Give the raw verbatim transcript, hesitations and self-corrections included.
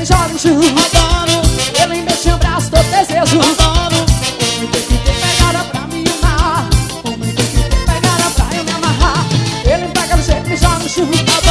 me joga no chão. Ele mexe o braço, todo desejo. Homem tem que ter pegada pra me amar. Homem tem que ter pegada pra eu me amarrar. Ele pega no jeito, me joga no chão.